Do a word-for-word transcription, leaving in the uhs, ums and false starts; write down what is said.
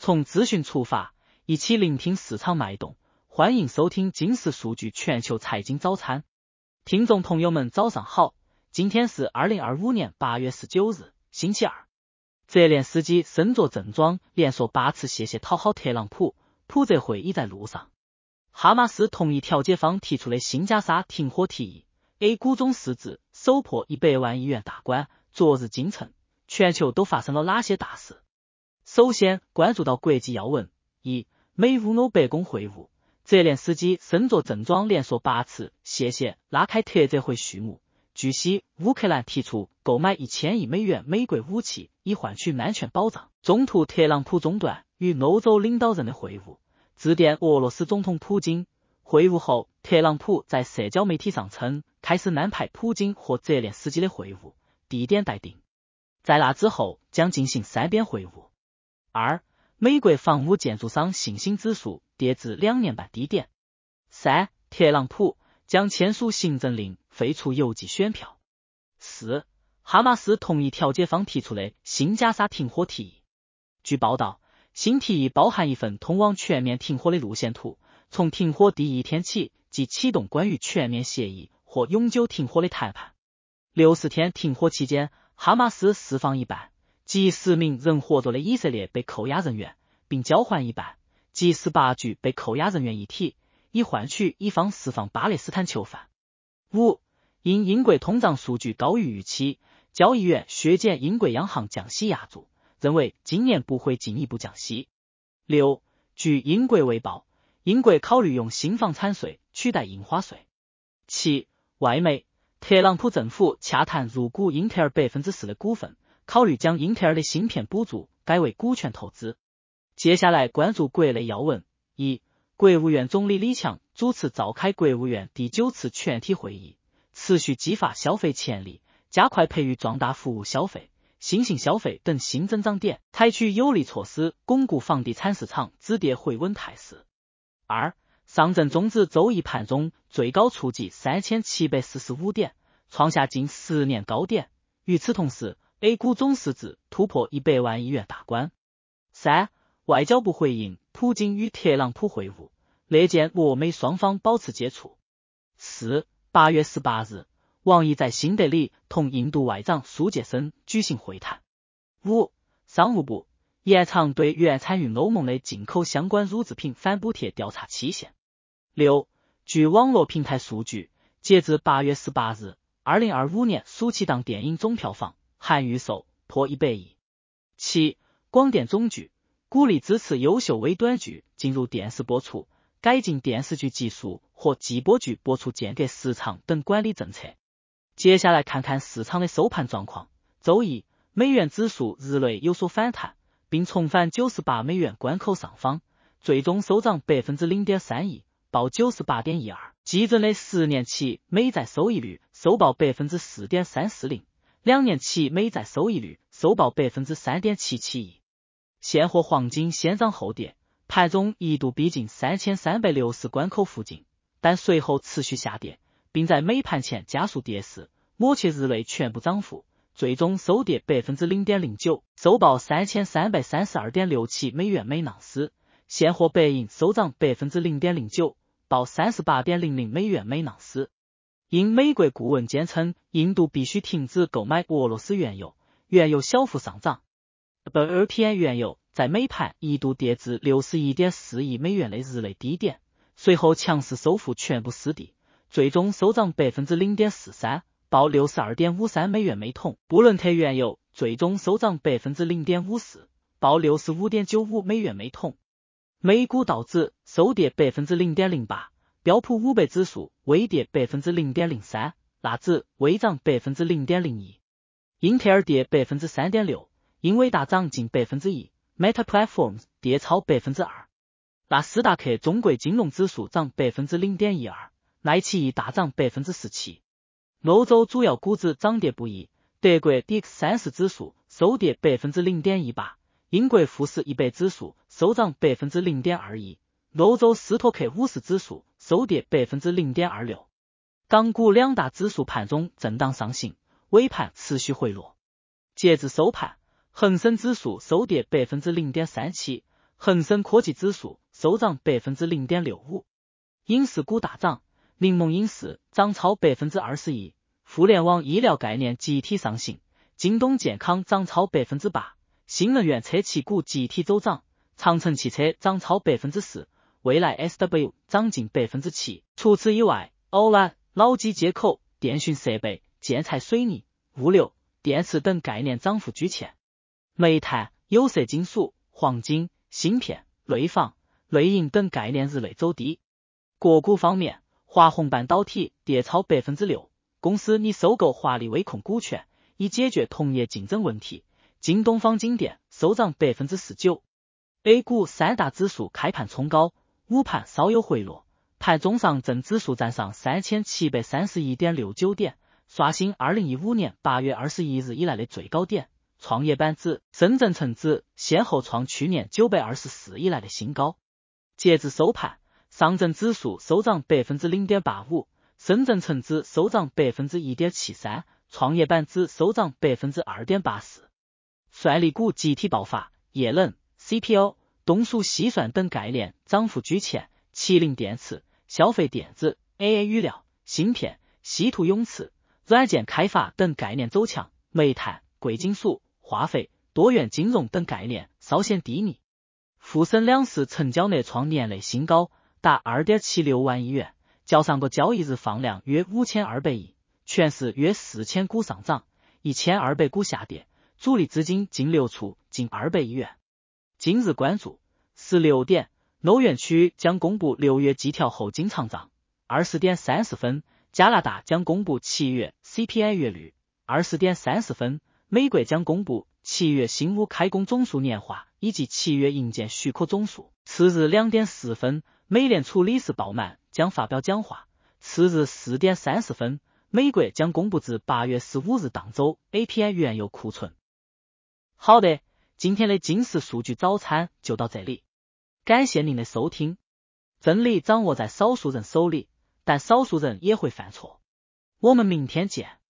从资讯出发，一起聆听市场脉动。欢迎收听金石数据全球财经早餐。听众朋友们早上好，今天是二零二五年八月十九日，星期二。泽连斯基身着正装，连说八次谢谢讨好特朗普，普泽会已在路上。哈马斯同意调解方提出的新加沙停火提议 ，A 股总市值首破一百万亿元大关。昨日京城，全球都发生了哪些大事？首先关注到国际要闻：一、美乌欧白宫会晤，泽连斯基身着正装连说八次谢谢，拉开特泽会序幕。据悉，乌克兰提出购买一千亿美元美国武器，以换取安全保障。中途特朗普中断与欧洲领导人的会晤，致电俄罗斯总统普京。会晤后，特朗普在社交媒体上称，开始安排普京和泽连斯基的会晤，地点待定。在那之后将进行三边会晤。二、美国房屋建筑商信心指数跌至两年半低点。三、特朗普将签署行政令废除邮寄选票。四、哈马斯同意调解方提出的新加沙停火提议。据报道，新提议包含一份通往全面停火的路线图，从停火第一天起即启动关于全面协议或永久停火的谈判。六十天停火期间，哈马斯释放一半即十名仍活着的以色列被扣押人员，并交换一半即十八具被扣押人员一体，以换取以方释放巴勒斯坦囚犯。五、因英国通胀数据高于预期，交易员削减英国央行降息压注，认为今年不会进一步降息。六、据英国卫报，英国考虑用新房产税取代印花税。七、外媒，特朗普政府洽谈入股英特尔 百分之四 的股份，考虑将英特尔的芯片补助改为股权投资。接下来关注国内要闻：一、国务院总理李强主持召开国务院第九次全体会议，持续激发消费潜力，加快培育壮大服务消费、新型消费等新增长点，采取有力措施巩固房地产市场止跌回稳态势。二、上证综指周一盘中最高触及三千七百四十五点，创下近十年高点。与此同时， A 股总市值突破一百万亿元大关。三、外交部回应普京与特朗普会晤，乐见俄美双方保持接触。四、八月十八日，王毅在新德里同印度外长苏杰森举行会谈。五、商务部延长对原产于欧盟的进口相关乳制品反补贴调查期限。六、据网络平台数据，截至八月十八日，二零二五年暑期档电影总票房含预售破一百亿。七、广电总局鼓励支持优秀微短剧进入电视播出，改进电视剧集数或季播剧播出间隔时长等管理政策。接下来看看市场的收盘状况。周一，美元指数日内有所反弹，并重返九十八美元关口上方，最终收涨 百分之零点三一，报 九十八点一二。基准的十年期美债收益率收报 百分之四点三四零， 两年期美债收益率收报 百分之三点七七一。现货黄金先涨后跌，盘中一度逼近三千三百六十关口附近，但随后持续下跌，并在美盘前加速跌势，抹去日内全部涨幅，最终收跌 百分之零点零九， 收报 三千三百三十二点六七美元每盎司。现货白银收涨 百分之零点零九， 报 三十八点零零美元每盎司。因美国顾问坚称印度必须停止购买俄罗斯原油，原油小幅上涨。W T I 原油在美盘一度跌至 六十一点四亿美元的日内低点，随后强势收复全部失地，最终收涨 百分之零点四三， 报 六十二点五三美元每桶。布伦特原油最终收涨 百分之零点五四， 报 六十五点九五美元每桶。美股道指收跌 百分之零点零八， 标普五百指数微跌 百分之零点零三， 纳指微涨 百分之零点零一。英特尔跌 百分之三点六， 英伟达涨近 百分之一， Meta Platforms 跌超 百分之二。 纳斯达克中国金融指数涨 百分之零点一二， 奈奇艺大涨 百分之十七。 欧洲主要股指涨跌不一，德国 D X 三十 指数收跌 百分之零点一八， 英国富时一百指数收涨 百分之零点二一， 欧洲斯托克五十指数收跌 百分之零点二六。 港股两大指数盘中震荡上行，尾盘持续回落。截至收盘，恒生指数收跌 百分之零点三七， 恒生科技指数收涨 百分之零点六五， 影视股大涨，柠檬影视涨超 百分之二十一， 互联网医疗概念集体上行，京东健康涨超 百分之八， 新能源车企股集体走涨，长城汽车涨超 百分之四， 蔚来 S W 涨近 百分之七。 除此以外， O L E D、脑机接口、电讯设备、建材水泥、物流、电池等概念涨幅居前。煤炭、有色金属、黄金、芯片、内房、内银等概念日内走低。个股方面，华虹半导体跌超 百分之六， 公司拟收购华力微控股权，以解决同业竞争问题。京东方金店收涨 百分之十九。 A 股三大指数开盘冲高，午盘稍有回落，盘中上证指数站上 三千七百三十一点六九 点，刷新二零一五年八月二十一日以来的最高点。创业板指、深圳成指先后创去年九百二十四以来的新高。截至收盘，上证指数收涨 百分之零点八五， 深圳成指收涨 百分之一点七三， 创业板指收涨 百分之二点八四。 算力股集体爆发，液冷、C P O、东数西算等概念涨幅居前，麒麟电池、消费电子、A A 语料、芯片、稀土永磁、软件开发等概念走强，煤炭、贵金属、化肥、多元金融等概念稍显低迷。沪深两市成交额创年内新高，达 二点七六万亿元，较上个交易日放量约五千二百亿，全市约四千股上涨，一千二百股下跌，主力资金净流出近二百亿元。今日关注：十六点，欧元区将公布六月季调后经常账；二十点三十分，加拿大将公布七月 C P I 月率；二十点三十分，美国将公布七月新屋开工总数年化以及七月营建许可总数。次日两点四分，美联储理事鲍曼将发表讲话。次日四点三十分，美国将公布至八月十五日当周 A P I 原油库存。好的，今天的金石数据早餐就到这里，感谢您的收听。真理掌握在少数人手里，但少数人也会犯错。我们明天见。